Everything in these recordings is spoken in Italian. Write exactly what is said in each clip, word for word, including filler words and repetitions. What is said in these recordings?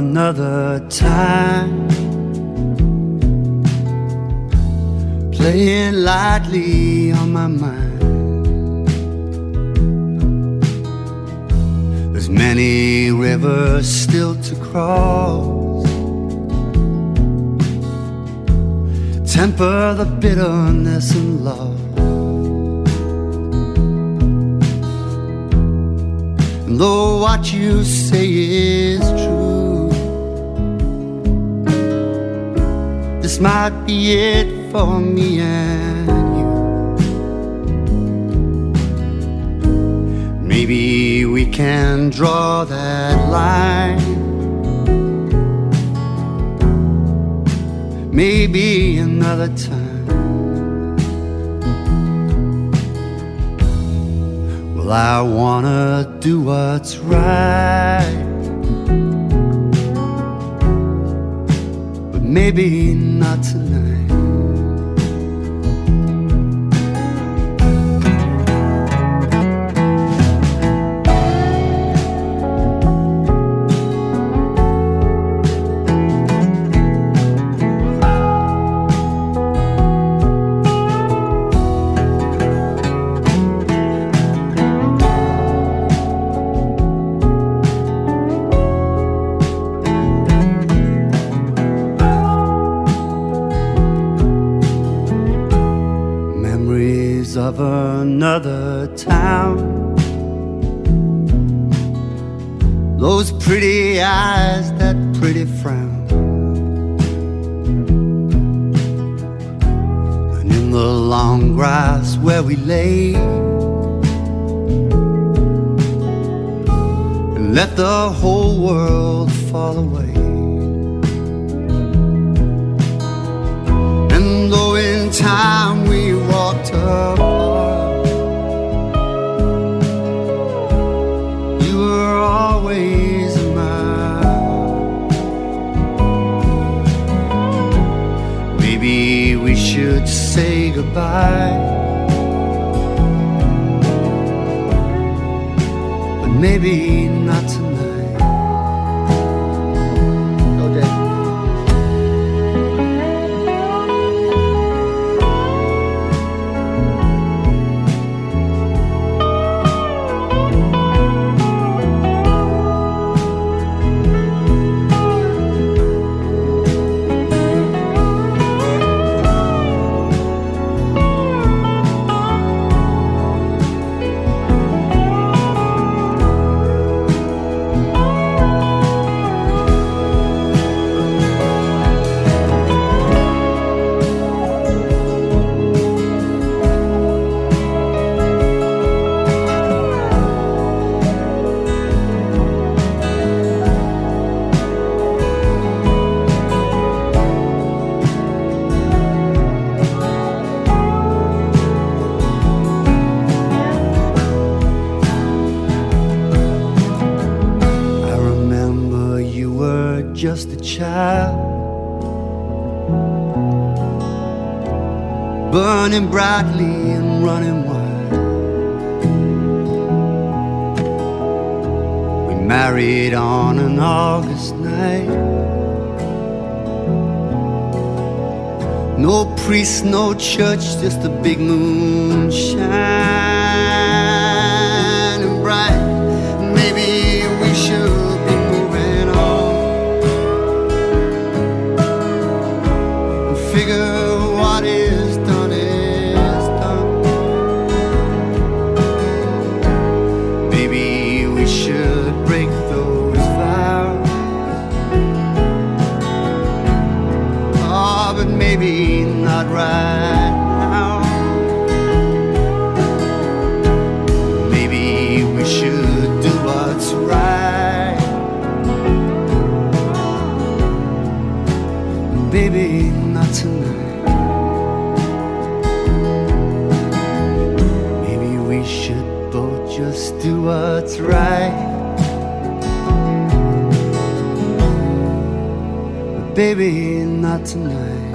another time, playing lightly on my mind. There's many rivers still to cross, temper the bitterness and love. And though what you say is true, this might be it for me and you. Maybe we can draw that line, maybe another time. Well, I wanna do what's right, but maybe not tonight. Of another town, those pretty eyes, that pretty frown, and in the long grass where we lay, and let the whole world fall away. And though in time we walked apart, you were always in my heart. Maybe we should say goodbye, but maybe not tonight. Just a child, burning brightly and running wild. We married on an August night. No priest, no church, just a big moon shining bright. Maybe we should what is done is done. Maybe we should break those vows. Oh, but maybe not right now. Maybe we should do what's right. Baby, not tonight. Just do what's right, but baby, not tonight.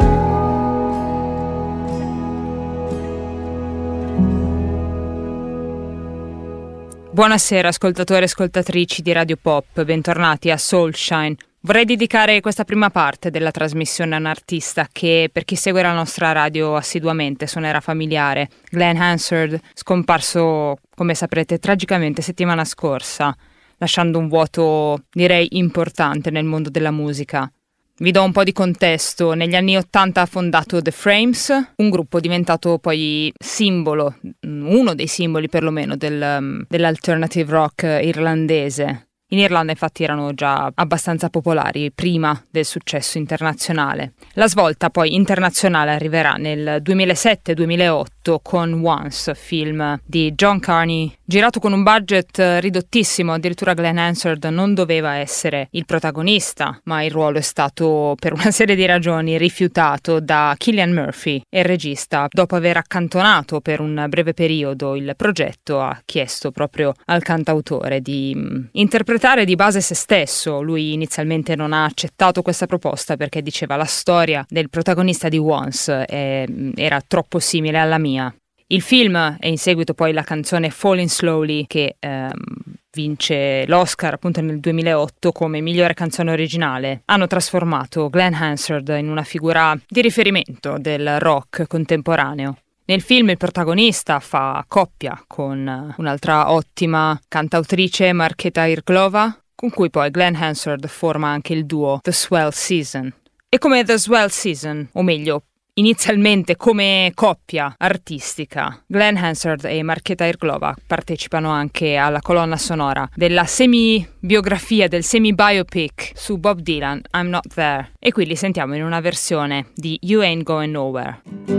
Buonasera ascoltatori e ascoltatrici di Radio Pop, bentornati a Soulshine, Vorrei dedicare questa prima parte della trasmissione a un artista che, per chi segue la nostra radio assiduamente, suonerà familiare. Glen Hansard, scomparso, come saprete, tragicamente settimana scorsa, lasciando un vuoto, direi, importante nel mondo della musica. Vi do un po' di contesto. Negli anni Ottanta ha fondato The Frames, un gruppo diventato poi simbolo, uno dei simboli perlomeno, del, dell'alternative rock irlandese. In Irlanda infatti erano già abbastanza popolari prima del successo internazionale. La svolta poi internazionale arriverà nel duemilasette duemilaotto con Once, film di John Carney, girato con un budget ridottissimo. Addirittura Glen Hansard non doveva essere il protagonista, ma il ruolo è stato per una serie di ragioni rifiutato da Cillian Murphy, e il regista, dopo aver accantonato per un breve periodo il progetto, ha chiesto proprio al cantautore di mh, interpretare di base se stesso. Lui inizialmente non ha accettato questa proposta perché diceva la storia del protagonista di Once eh, era troppo simile alla mia. Il film e in seguito poi la canzone Falling Slowly, che ehm, vince l'Oscar appunto nel duemilaotto come migliore canzone originale, hanno trasformato Glen Hansard in una figura di riferimento del rock contemporaneo. Nel film il protagonista fa coppia con un'altra ottima cantautrice, Markéta Irglova, con cui poi Glen Hansard forma anche il duo The Swell Season. E come The Swell Season, o meglio, inizialmente come coppia artistica, Glen Hansard e Markéta Irglova partecipano anche alla colonna sonora della semi-biografia, del semi-biopic su Bob Dylan, I'm Not There. E qui li sentiamo in una versione di You Ain't Going Nowhere.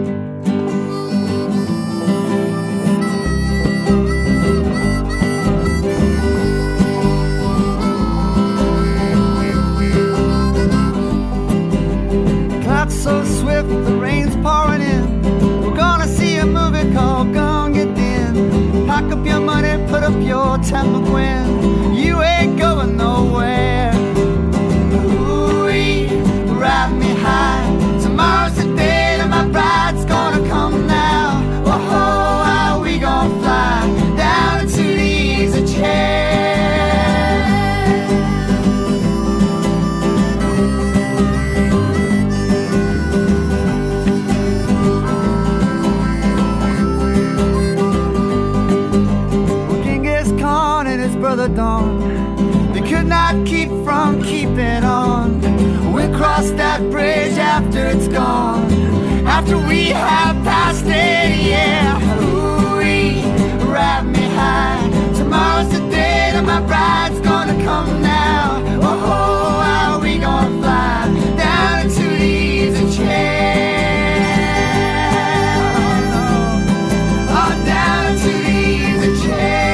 So swift, the rain's pouring in. We're gonna see a movie called Gonna Get In. Pack up your money, put up your Tamaguen. You ain't going nowhere. Ooh-wee, ride me high. Tomorrow's the day that my bride's gonna come now. Whoa, how we gonna fly down into the easy chair. Brother Dawn, they could not keep from keeping on. We'll cross that bridge after it's gone, after we have passed it, yeah. Ooh-wee, wrap me high. Tomorrow's the day that my bride's gonna come now. Oh, how we gonna fly down into the easy chair. Oh, no. Oh, down into the easy chair.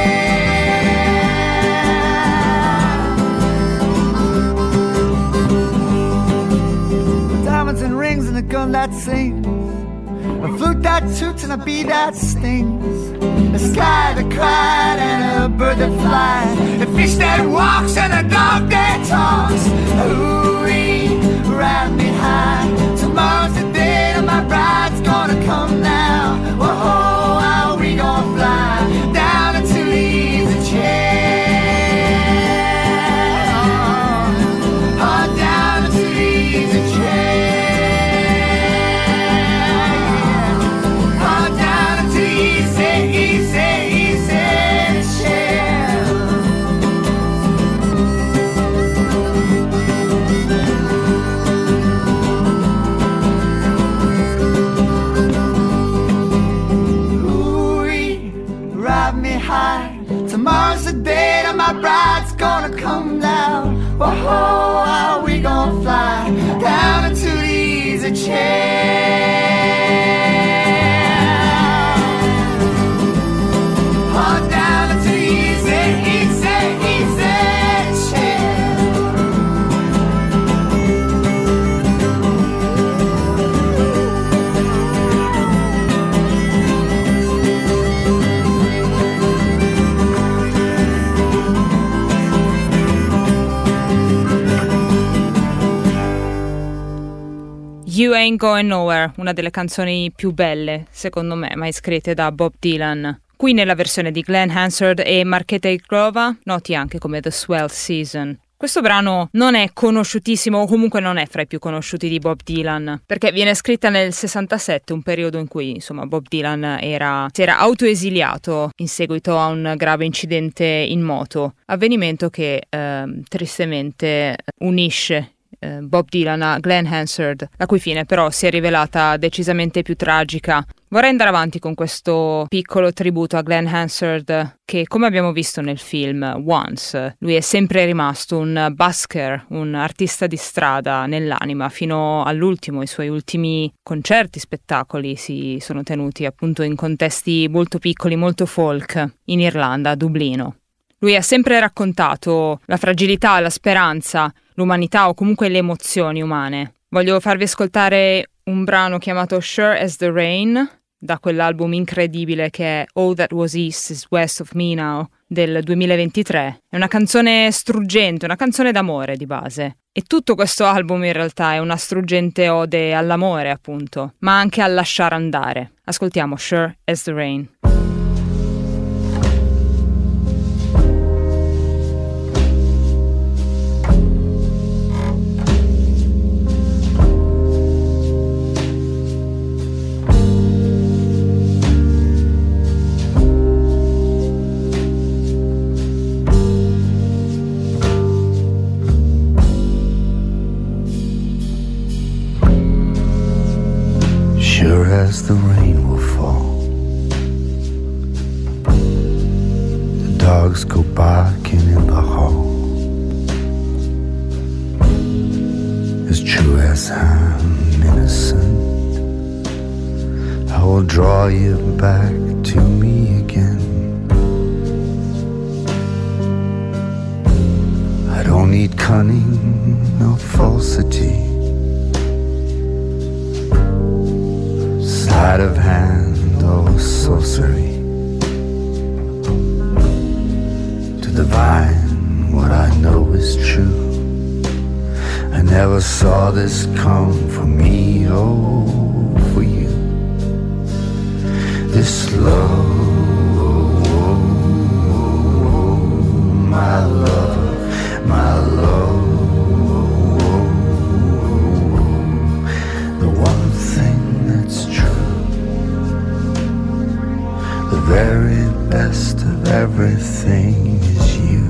And rings and a gun that sings, a flute that toots and a bee that stings, a sky that cried and a bird that flies, a fish that walks and a dog that talks. Ooh-wee, ride me high. Tomorrow's the day that my bride's gonna come now. Whoa, how we gonna fly down into the easy chair. Oh, oh, down into the easy chair. Tomorrow's the day that my bride's gonna come down. Whoa, how we gonna fly down into the easy chair. Oh, down into the easy, easy, easy chair. You Ain't Going Nowhere, una delle canzoni più belle, secondo me, mai scritte da Bob Dylan. Qui nella versione di Glen Hansard e Markéta Irglova, noti anche come The Swell Season. Questo brano non è conosciutissimo, o comunque non è fra i più conosciuti di Bob Dylan, perché viene scritta nel sessantasette, un periodo in cui insomma Bob Dylan era, si era autoesiliato in seguito a un grave incidente in moto, avvenimento che eh, tristemente unisce eh, Bob Dylan a Glen Hansard, la cui fine però si è rivelata decisamente più tragica. Vorrei andare avanti con questo piccolo tributo a Glen Hansard che, come abbiamo visto nel film Once, lui è sempre rimasto un busker, un artista di strada nell'anima fino all'ultimo. I suoi ultimi concerti, spettacoli si sono tenuti appunto in contesti molto piccoli, molto folk, in Irlanda, a Dublino. Lui ha sempre raccontato la fragilità, la speranza, l'umanità o comunque le emozioni umane. Voglio farvi ascoltare un brano chiamato Sure as the Rain, da quell'album incredibile che è All That Was East is West of Me Now del duemilaventitré. È una canzone struggente, una canzone d'amore di base. E tutto questo album in realtà è una struggente ode all'amore, appunto, ma anche al lasciare andare. Ascoltiamo Sure as the Rain. As the rain will fall, the dogs go barking in the hall. As true as I'm innocent, I will draw you back to me again. I don't need cunning nor falsity, sleight of hand or sorcery, to divine what I know is true. I never saw this come for me or for you. This love, my love, my love. The one thing that's true, the very best of everything is you.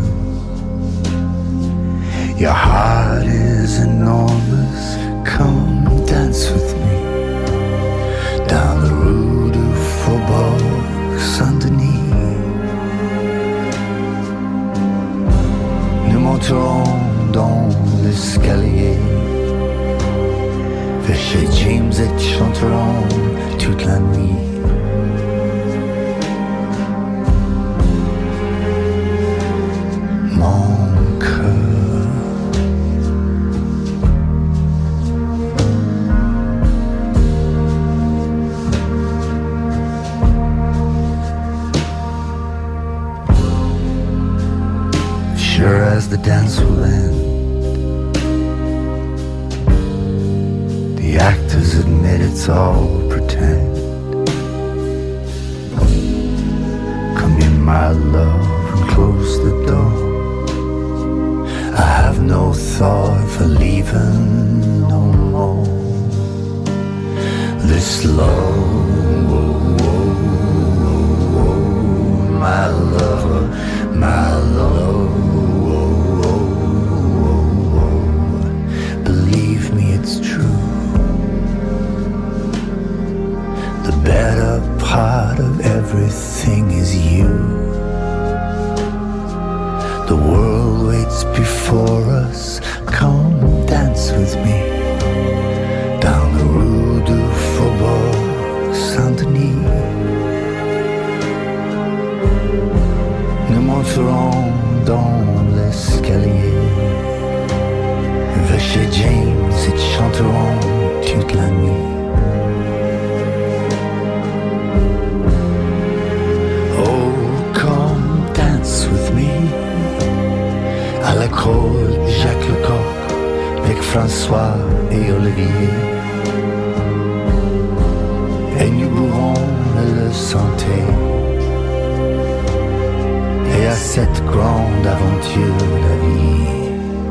Your heart is enormous, come dance with me down the rue du Faubourg Saint-Denis. Nous monterons dans l'escalier vers chez James et chanterons toute la nuit. Sure as the dance will end, the actors admit it's all pretend. Come in, my love, and close the door. I have no thought for leaving no more. This love, my love, my love. Believe me, it's true. The better part of everything is you. The world waits before us. Come dance with me down the rue du Faubourg Saint-Denis. Nous monterons dans l'escalier vers chez James et chanterons toute la nuit. Oh, come dance with me à la cour Jacques Lecoq avec François et Olivier. Et nous bourrons le santé. Et à cette grande aventure la vie.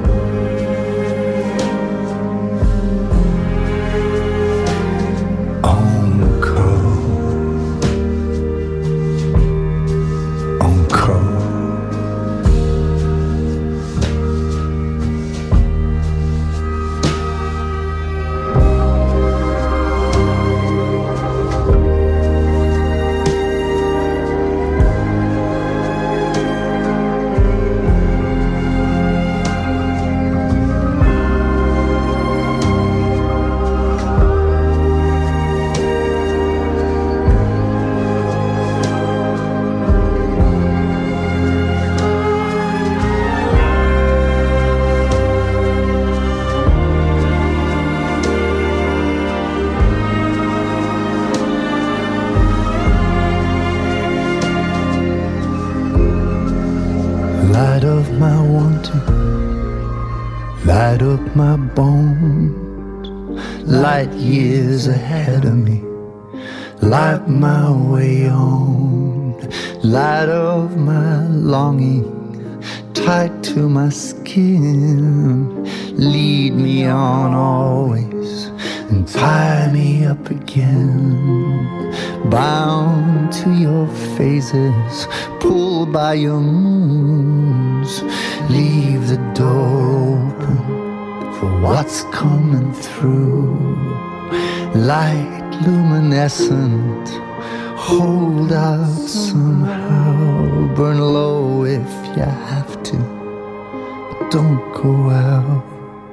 my bones, light years ahead of me. Light my way on, light of my longing, tied to my skin. Lead me on always and tie me up again. Bound to your phases, pulled by your moons. Leave the door open for what's coming through. Light luminescent, hold out somehow. Burn low if you have to, but don't go out.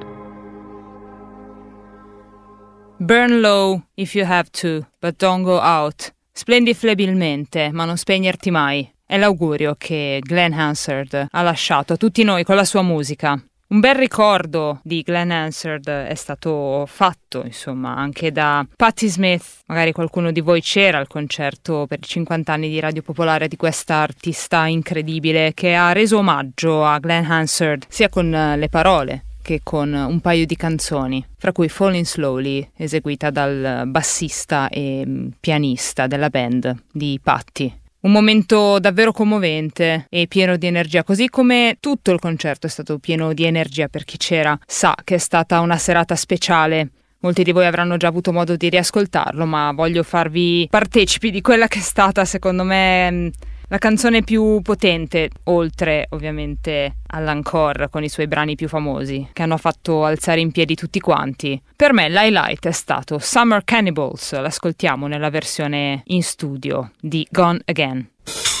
Burn low if you have to, but don't go out. Splendi flebilmente, ma non spegnerti mai. È l'augurio che Glen Hansard ha lasciato a tutti noi con la sua musica. Un bel ricordo di Glen Hansard è stato fatto, insomma, anche da Patti Smith. Magari qualcuno di voi c'era al concerto per i cinquanta anni di Radio Popolare di questa artista incredibile che ha reso omaggio a Glen Hansard sia con le parole che con un paio di canzoni, fra cui Falling Slowly, eseguita dal bassista e pianista della band di Patti. Un momento davvero commovente e pieno di energia, così come tutto il concerto è stato pieno di energia. Per chi c'era sa che è stata una serata speciale. Molti di voi avranno già avuto modo di riascoltarlo, ma voglio farvi partecipi di quella che è stata, secondo me, la canzone più potente, oltre ovviamente all'encore con i suoi brani più famosi, che hanno fatto alzare in piedi tutti quanti. Per me l'highlight è stato Summer Cannibals, l'ascoltiamo nella versione in studio di Gone Again.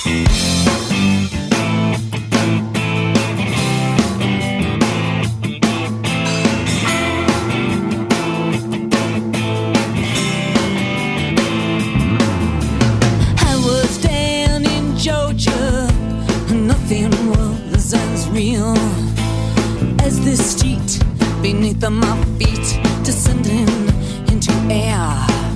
Nothing was as real as this street beneath my feet, descending into air.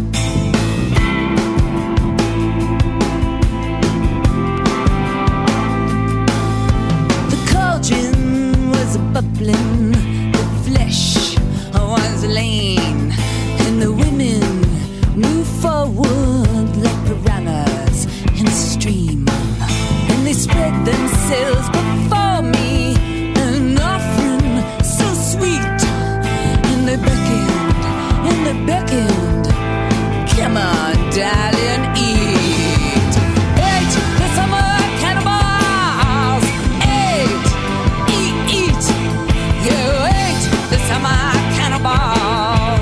The cauldron was bubbling, the flesh was lean, and the women moved forward like piranhas in a stream. They spread themselves before me, an offering so sweet. And they beckoned, and they beckoned, come on, darling, eat. Eat the summer cannibals. Eat, eat, eat. You ate the summer cannibals.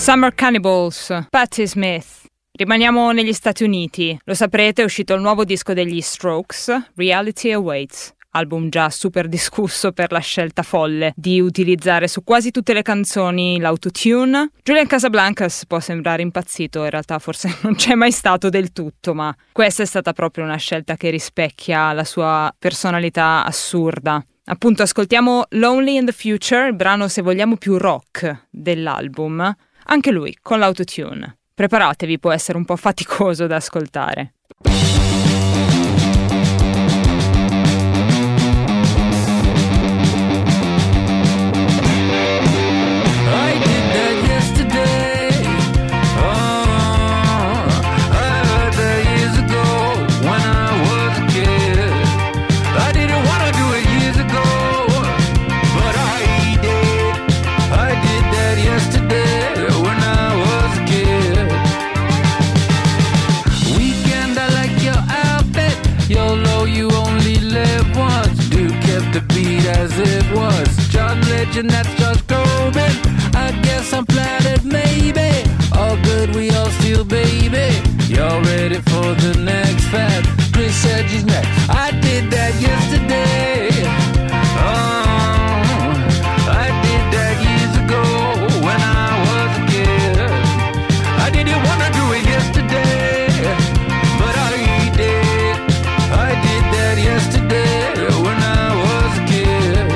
Summer Cannibals, Patti Smith. Rimaniamo negli Stati Uniti. Lo saprete, è uscito il nuovo disco degli Strokes, Reality Awaits. Album già super discusso per la scelta folle di utilizzare su quasi tutte le canzoni l'autotune. Julian Casablancas può sembrare impazzito, in realtà forse non c'è mai stato del tutto, ma questa è stata proprio una scelta che rispecchia la sua personalità assurda. Appunto, ascoltiamo Lonely in the Future, il brano se vogliamo più rock dell'album, anche lui con l'autotune. Preparatevi, può essere un po' faticoso da ascoltare. And that's just Groban. I guess I'm flattered, maybe. All good, we all steal, baby. Y'all ready for the next fad? Chris said she's next. I did that yesterday. Oh, I did that years ago when I was a kid. I didn't wanna do it yesterday, but I did. I did that yesterday when I was a kid.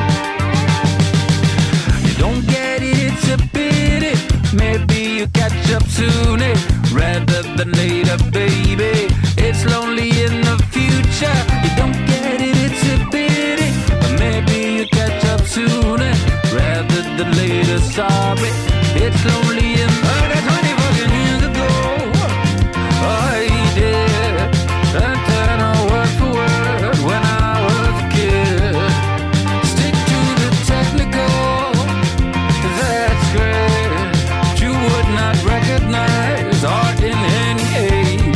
Maybe you catch up sooner rather than later, baby. It's lonely in the future. You don't get it, it's a pity. But maybe you catch up sooner rather than later. Sorry, it's lonely in oh, that's twenty fucking years ago. I did that turn on word for word when I was a kid. Stick to the technical, that's great. Would not recognize art in any age.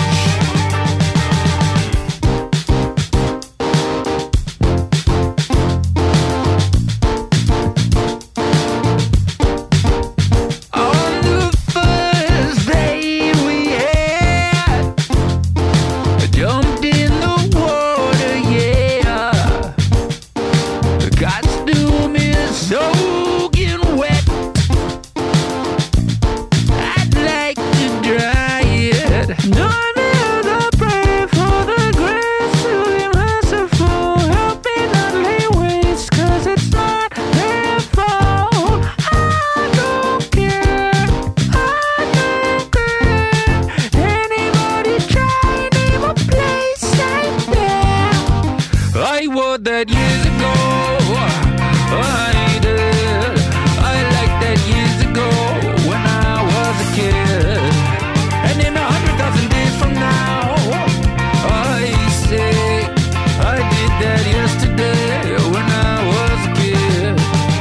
On the first day we had jumped in the water, yeah. The costume is soaking wet. None of the pray for the grace to be merciful. Help me not lay waste, cause it's not their fault. I don't care, I don't care. Anybody try, name a place like that. I wore that years ago, I did. I liked that years ago when I was a kid. And in a hundred thousand days from now, I say I did that yesterday when I was a kid.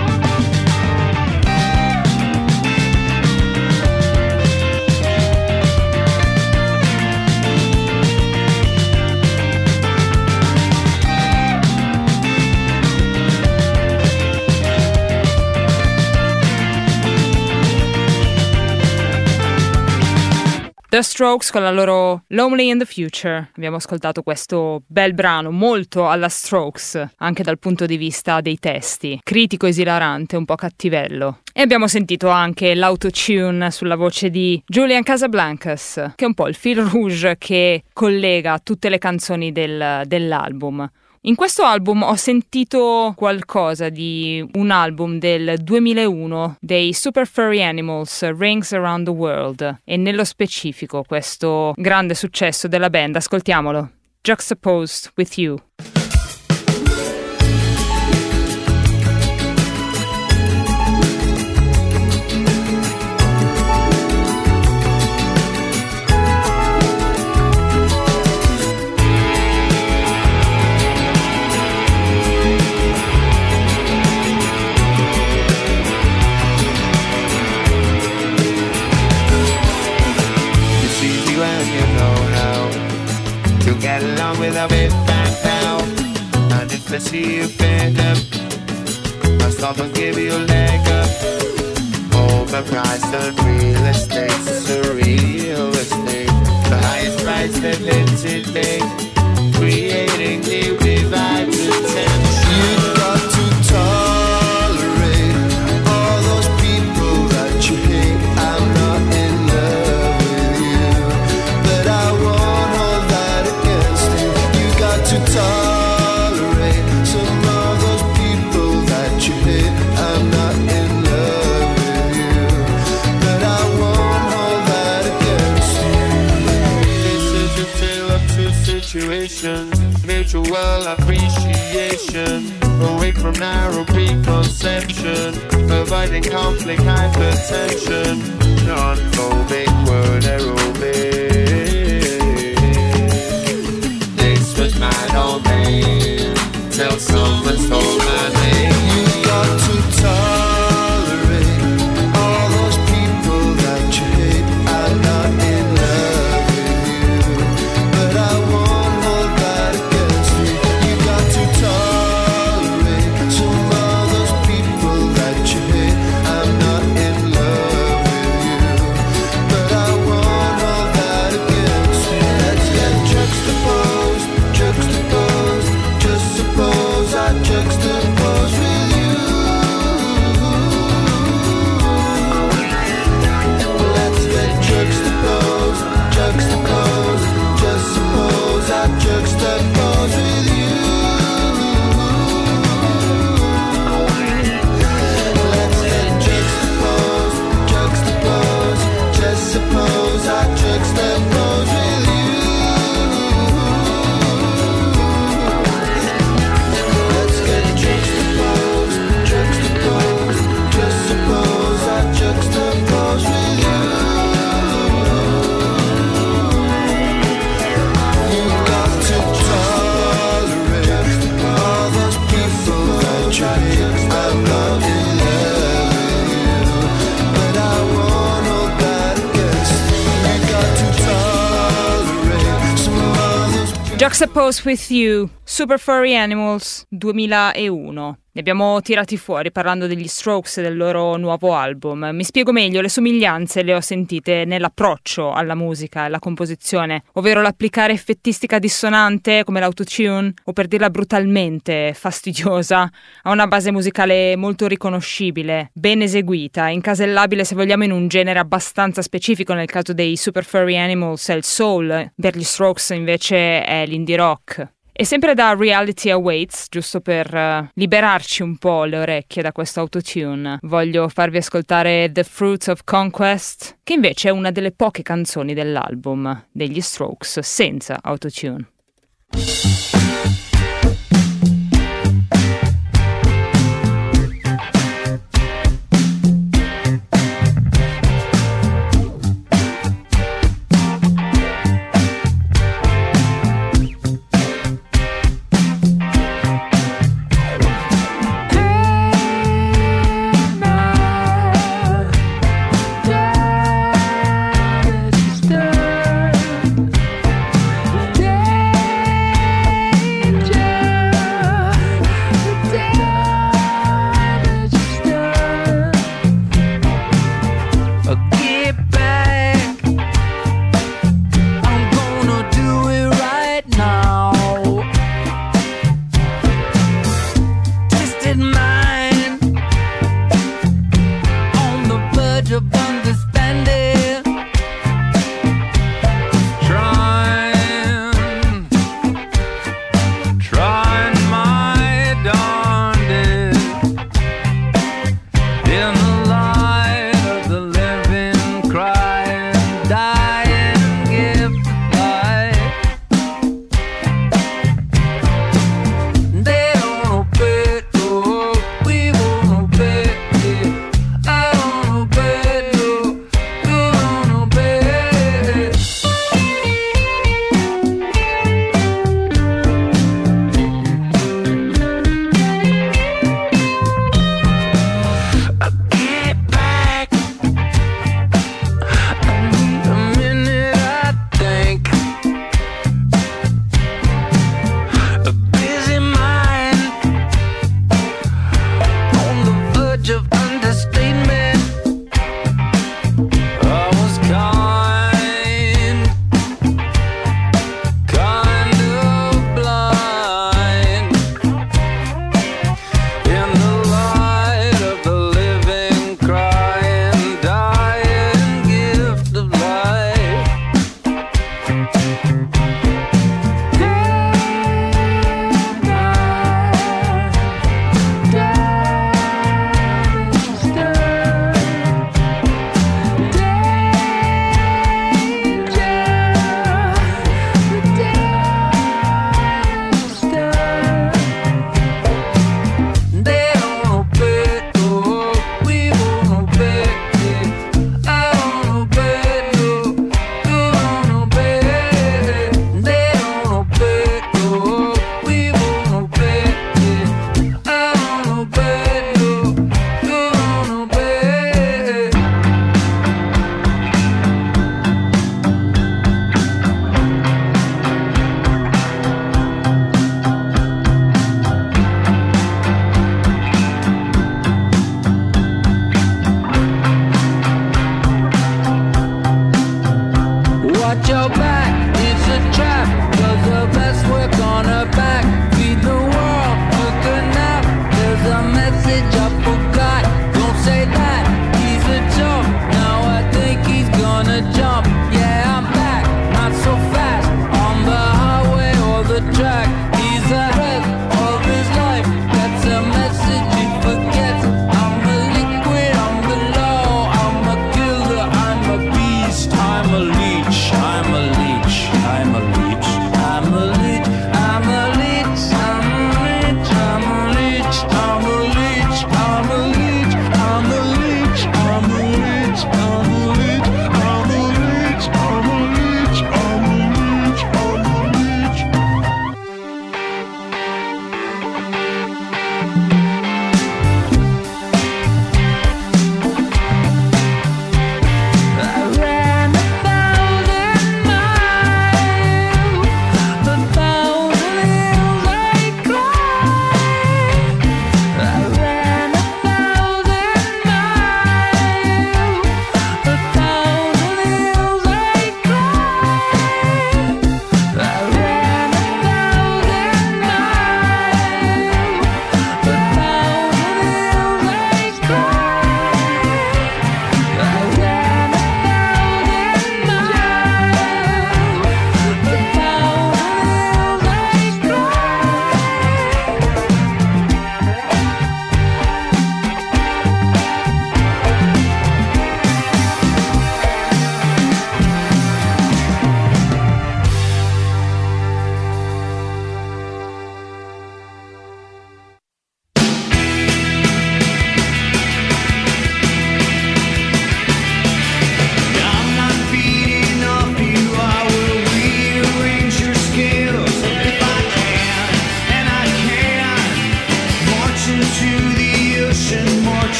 The Strokes con la loro Lonely in the Future. Abbiamo ascoltato questo bel brano, molto alla Strokes, anche dal punto di vista dei testi. Critico, esilarante, un po' cattivello. E abbiamo sentito anche l'autotune sulla voce di Julian Casablancas, che è un po' il fil rouge che collega tutte le canzoni del, dell'album. In questo album ho sentito qualcosa di un album del duemilauno dei Super Furry Animals, Rings Around the World, e nello specifico questo grande successo della band. Ascoltiamolo, Juxtaposed with You. Get along with a bit back now. And if I see you fed up, I'll stop and give you a leg up. Oh, overpriced and real estate's surreal estate. The highest price they've hit today, creating new divides and tension. You've got to tolerate all those people that you hate. I'm not in love with you, but I won't hold that against you. You got to tolerate some of those people that you hate. I'm not in love with you, but I won't hold that against you. This is a tale of two situations, mutual appreciation, away from narrow preconception, avoiding conflict, hypertension, non-phobic word aerobic. This was my domain, till someone stole my name. You got to tolerate all those people that you hate. I'm not in love with you, but I won't hold that against you. You got to tolerate some of those people that you hate. I'm not in love with you, but I won't hold that against you. Let's get juxtaposed, juxtaposed. Just suppose I juxtapose with you. Let's get juxtaposed, juxtaposed. Just suppose I juxtapose with you. Let's get juxtaposed, juxtaposed. Just suppose I juxtapose with you. Let's get juxtaposed, juxtaposed. Just suppose I juxtapose with you. You got to tolerate all those people that you hate. I'm not in love with you, but I won't hold that against you. You got to tolerate some of those people. Juxtapose with You, Super Furry Animals duemilauno. Ne abbiamo tirati fuori parlando degli Strokes e del loro nuovo album. Mi spiego meglio, le somiglianze le ho sentite nell'approccio alla musica e alla composizione, ovvero l'applicare effettistica dissonante come l'autotune, o per dirla brutalmente fastidiosa, a una base musicale molto riconoscibile, ben eseguita, incasellabile se vogliamo in un genere abbastanza specifico. Nel caso dei Super Furry Animals è il soul, per gli Strokes invece è l'indie rock. E sempre da Reality Awaits, giusto per uh, liberarci un po' le orecchie da questo autotune, voglio farvi ascoltare The Fruit of Conquest, che invece è una delle poche canzoni dell'album degli Strokes senza autotune. Stay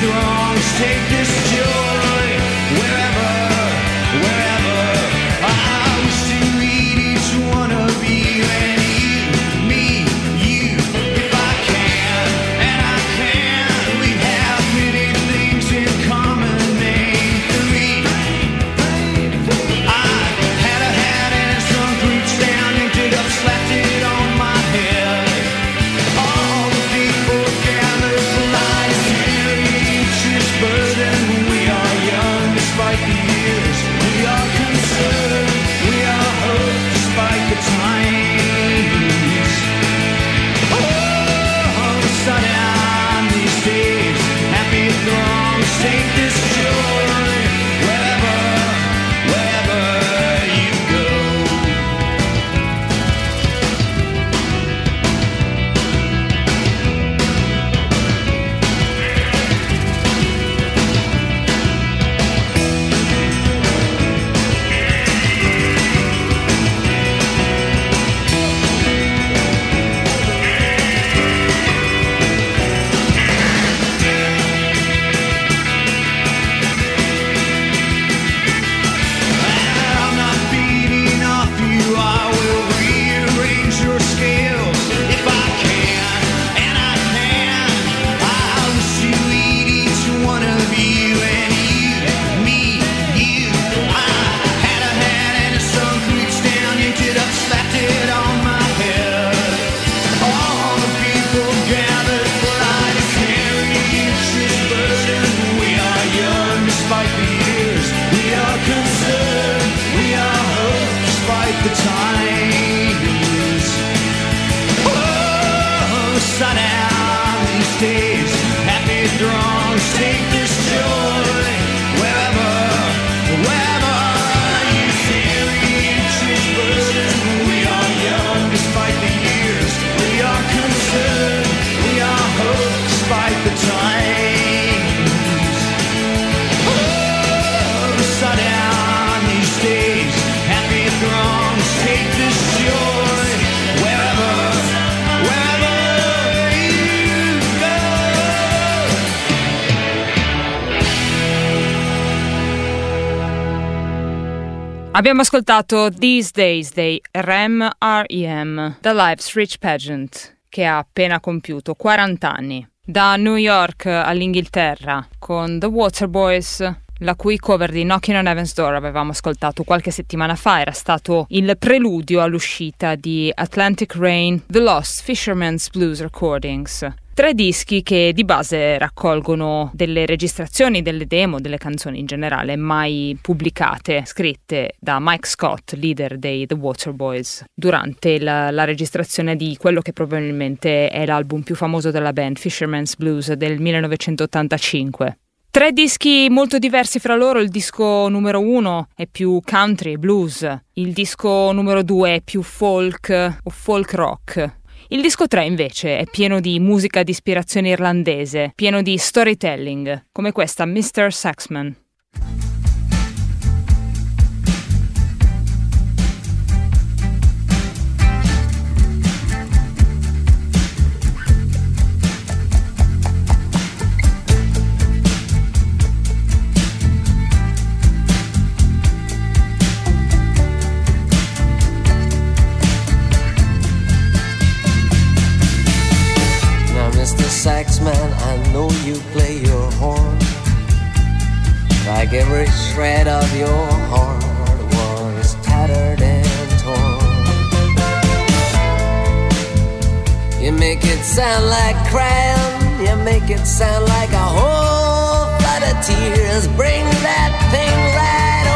throngs take this joy wherever, wherever. I wish to meet each one of you and you, me, you, if I can, and I can. We have many things in common, name three. I had a hat and some roots down, yanked it up, slapped it on my head. All the people gathered for life, carry each burden. We are young despite the years, we are concerned, we are hope despite the times. Oh, sundown these days, happy throngs take this joy wherever, wherever you go. I'm not beating off you, I will rearrange your scales if I can, and I can. I wish to eat each one of you and you, me, you. I had a hat and some roots down, yanked it up, slapped it on my head. All the people gathered for I to carry each burden. We are young despite the years, we are concerned, we are hope despite the times. Oh, sundown these days, happy throngs take this joy wherever, wherever you carry each burden. We are young despite the years, we are concerned, we are hope despite the times. Oh, sundown these days, happy throngs take this joy wherever, wherever you go. Abbiamo ascoltato These Days dei R E M R E M, The Life's Rich Pageant, che ha appena compiuto quaranta anni. Da New York all'Inghilterra, con The Waterboys, la cui cover di Knocking on Heaven's Door avevamo ascoltato qualche settimana fa, era stato il preludio all'uscita di Atlantic Rain, The Lost Fisherman's Blues Recordings. Tre dischi che di base raccolgono delle registrazioni, delle demo, delle canzoni in generale mai pubblicate, scritte da Mike Scott, leader dei The Waterboys, durante la, la registrazione di quello che probabilmente è l'album più famoso della band, Fisherman's Blues, del millenovecentottantacinque. Tre dischi molto diversi fra loro. Il disco numero uno è più country e blues, il disco numero due è più folk o folk rock. Il disco tre invece è pieno di musica di ispirazione irlandese, pieno di storytelling, come questa mister Saxman. Mister Saxman, I know you play your horn like every shred of your heart was tattered and torn. You make it sound like crying, you make it sound like a whole flood of tears. Bring that thing right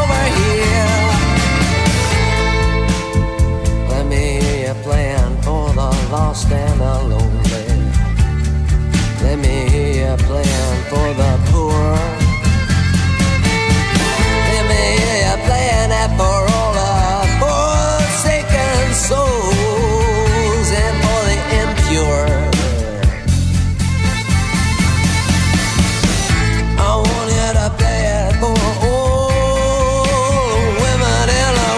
over here. Let me hear you playing for the lost and the lonely. Let me hear you playing for the poor. Let me hear you playing that for all the forsaken souls and for the impure. I want you to play it for all the women in the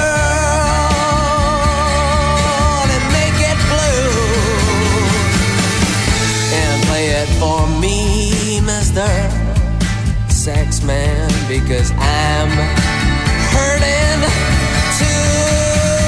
world and make it blue. And play it for me. Mister Sex Man, because I'm hurting too.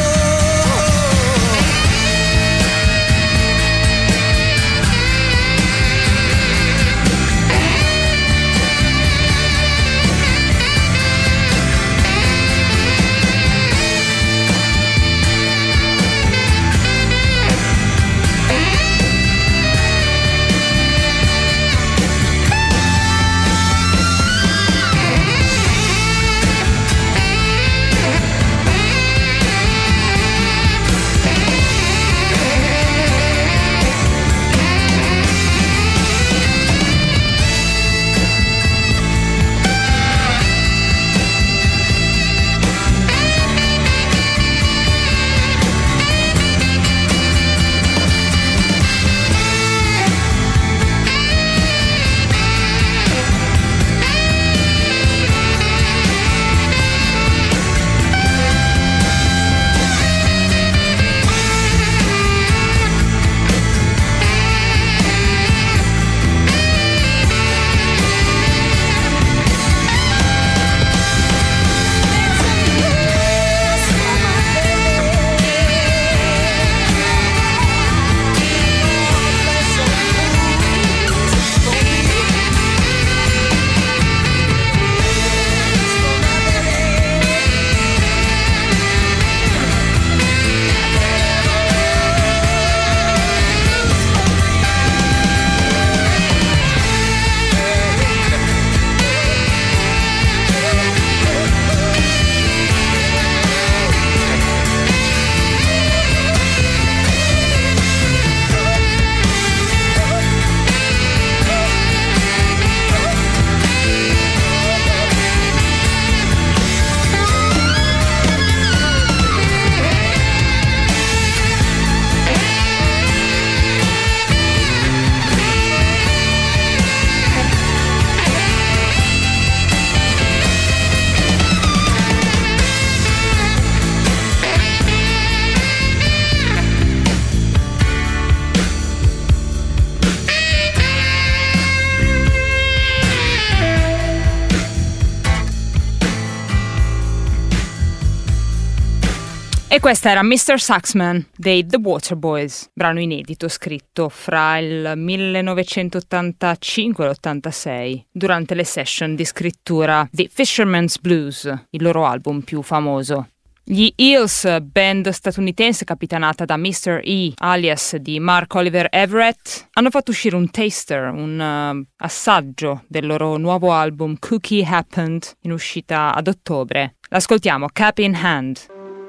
E questa era mister Saxman dei The Waterboys, brano inedito scritto fra il millenovecentottantacinque e l'ottantasei durante le session di scrittura di Fisherman's Blues, il loro album più famoso. Gli Eels, band statunitense capitanata da mister E, alias di Mark Oliver Everett, hanno fatto uscire un taster, un uh, assaggio del loro nuovo album Cookie Happened, in uscita ad ottobre. L'ascoltiamo, Cap in Hand.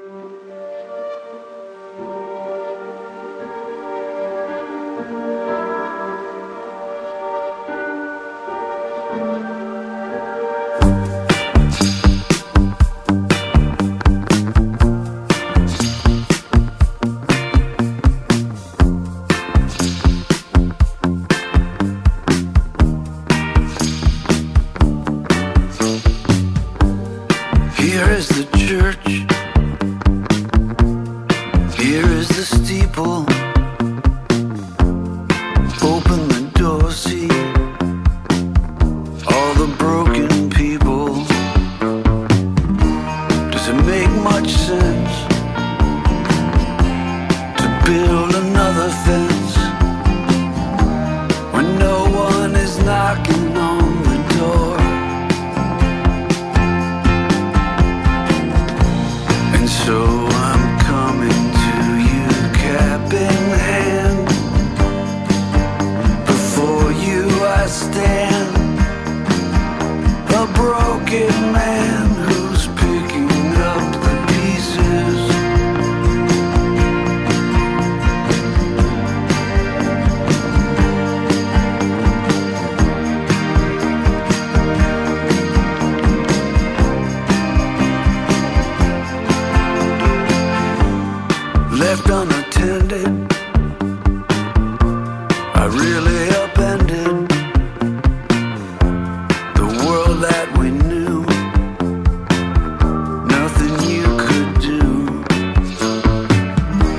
Here is the church. Here is the steeple. Open the door, see all the broken people. Does it make much sense to build another fence when no one is knocking on the door? So I'm coming to you, cap in hand. Before you I stand, a broken man who's picking up the pieces. Left unattended, I really upended the world that we knew. Nothing you could do.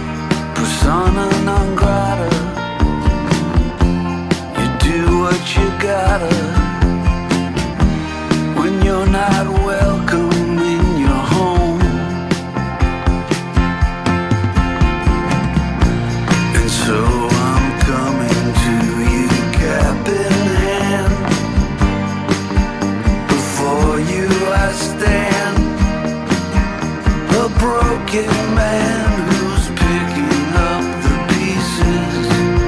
Persona non grata. You do what you gotta when you're not welcome in your home. And so I'm coming to you cap in hand. Before you I stand, a broken man who's picking up the pieces.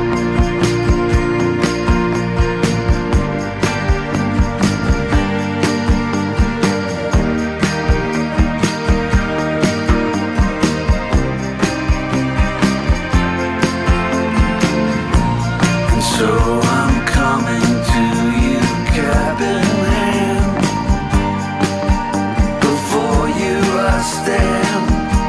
And so I'm coming to you cap in hand. Before you I stand,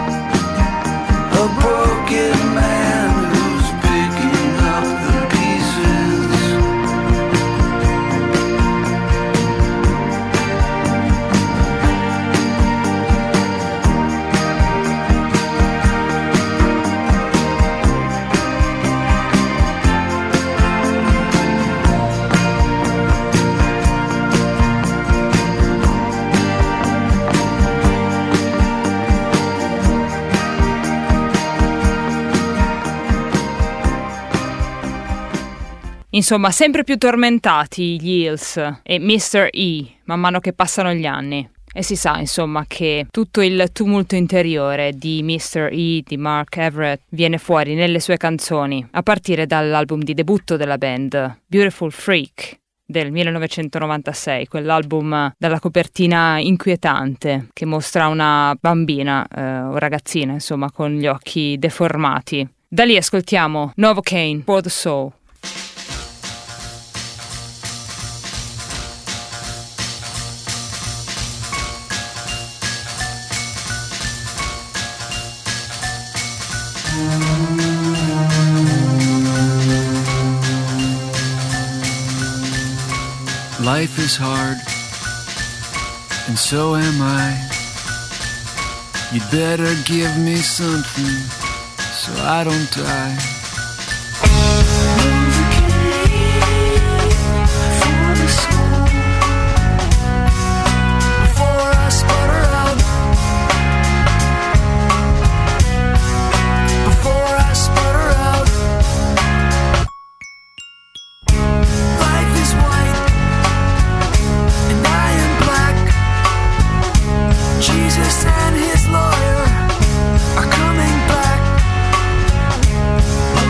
a broken man who's picking up the pieces. Insomma, sempre più tormentati gli Hills e mister E man mano che passano gli anni. E si sa, insomma, che tutto il tumulto interiore di mister E, di Mark Everett, viene fuori nelle sue canzoni, a partire dall'album di debutto della band, Beautiful Freak, del millenovecentonovantasei, quell'album dalla copertina inquietante che mostra una bambina, eh, o ragazzina, insomma, con gli occhi deformati. Da lì ascoltiamo Novocaine, For the Soul. Life is hard, and so am I. You'd better give me something so I don't die. For the soul, before I sputter out, before I sputter out. Life is white, and I am black. Jesus and his lawyer are coming back.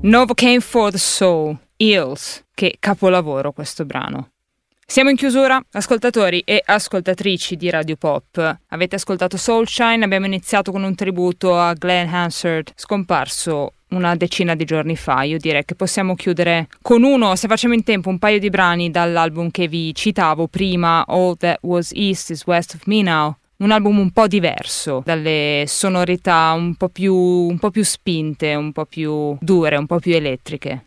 Novocaine for the Soul, Hills, che capolavoro questo brano. Siamo in chiusura, ascoltatori e ascoltatrici di Radio Pop. Avete ascoltato Soulshine, abbiamo iniziato con un tributo a Glenn Hansard, scomparso una decina di giorni fa. Io direi che possiamo chiudere con uno, se facciamo in tempo, un paio di brani dall'album che vi citavo prima, All That Was East is West of Me Now. Un album un po' diverso, dalle sonorità un po' più, un po' più spinte, un po' più dure, un po' più elettriche.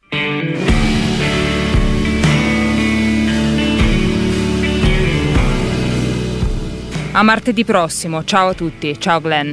A martedì prossimo, ciao a tutti, ciao Glenn.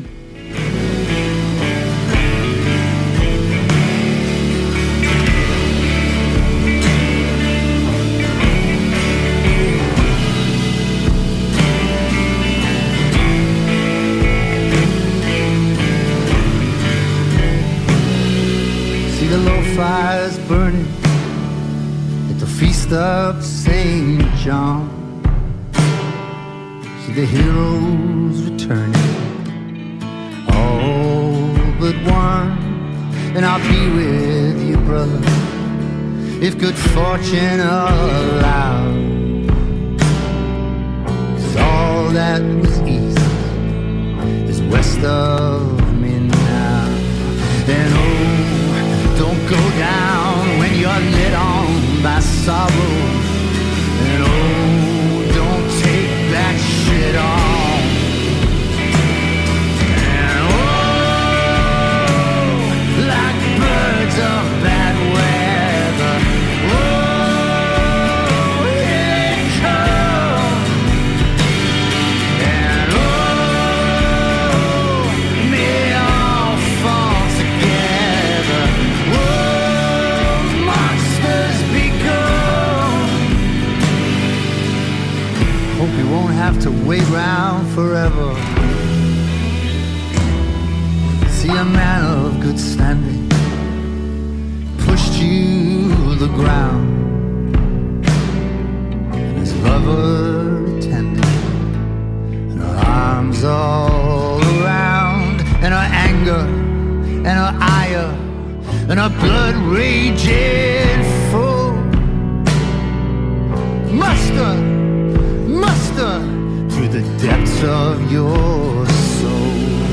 See the low fires burning at the feast of Saint John. See the heroes returning, all but one. And I'll be with you, brother, if good fortune allows. 'Cause all that was east is west of me now. And oh, don't go down when you're lit on by sorrow. And oh, don't take that shit on. And oh, like birds of bad weather, oh, here they come. And oh, may all fall together. Oh, monsters be gone. Hope you won't have to wait round forever. See a man of good standing pushed you to the ground, and his lover attended, and her arms all around, and her anger, and her ire, and her blood raging full. Muster, muster through the depths of your soul.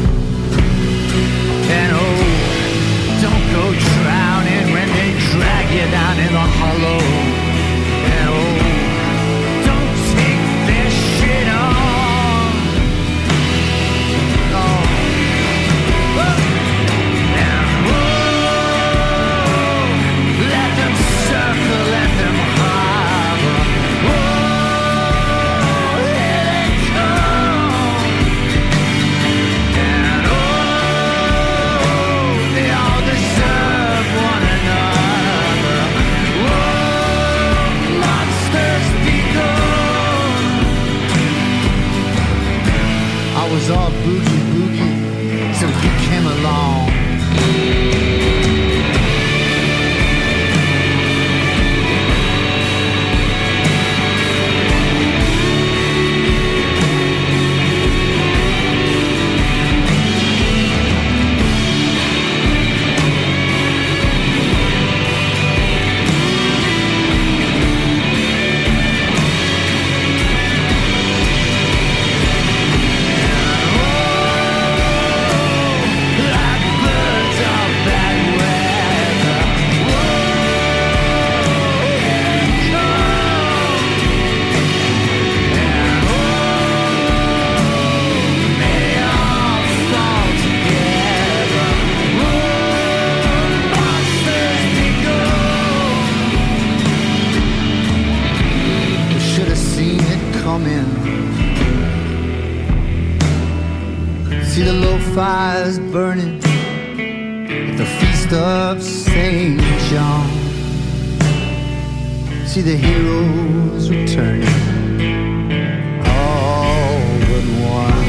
And oh, don't go drowning when they drag you down in the hollow. And oh, don't take this shit on. Oh, oh. And oh, let them circle, let them harbor. Oh, here they come. And oh, they all deserve one another. Oh, monsters be gone. I was all boogie boogie till you came along. Like birds of bad weather. Whoa, here they come. And oh, may all fall together. Whoa, monsters be gone. We should have seen it coming. See the low fires burning at the feast of Saint John. See the heroes returning, all but one.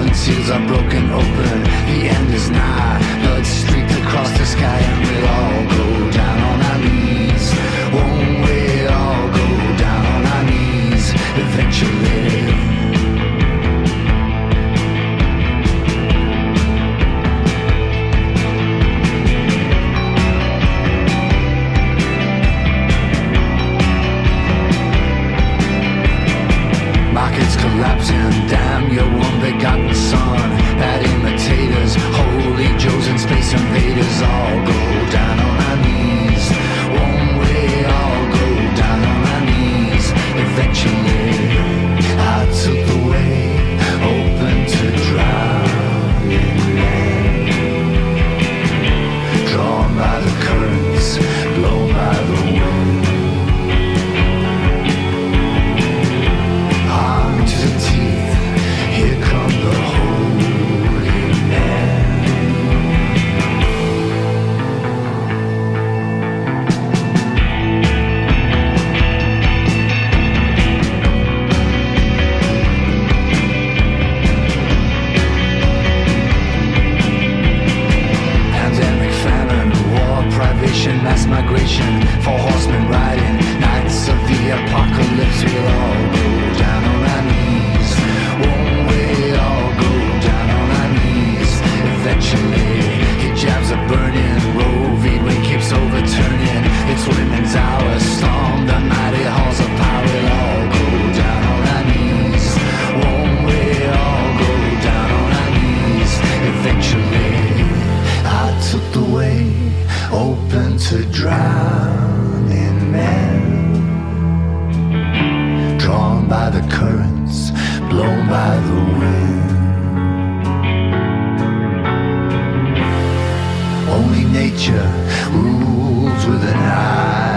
Dolphin seals are broken open, the end is nigh. Blood streaked across the sky and we'll all go down on our knees. Won't we all go down on our knees eventually? Markets collapsing, damn your one-begotten son. Bad imitators, holy Joes and space invaders all go down on our knees. Won't we all go down on our knees eventually? I took the way open to drowning men, drawn by the currents, blown by the wind. Armed to the teeth, here come the holy men. Pandemic, famine, war, privation, mass migration, four horsemen riding, knights of the apocalypse. We'll all go down on our knees. Won't we all go down on our knees eventually? Hijabs are burning, Roe v. Wade keeps overturning. It's women's hour, storm the mighty halls of power. We'll all go down on our knees. Won't we all go down on our knees eventually? I took the way open to drowning men, drawn by the currents, blown by the wind. Only nature rules with an eye.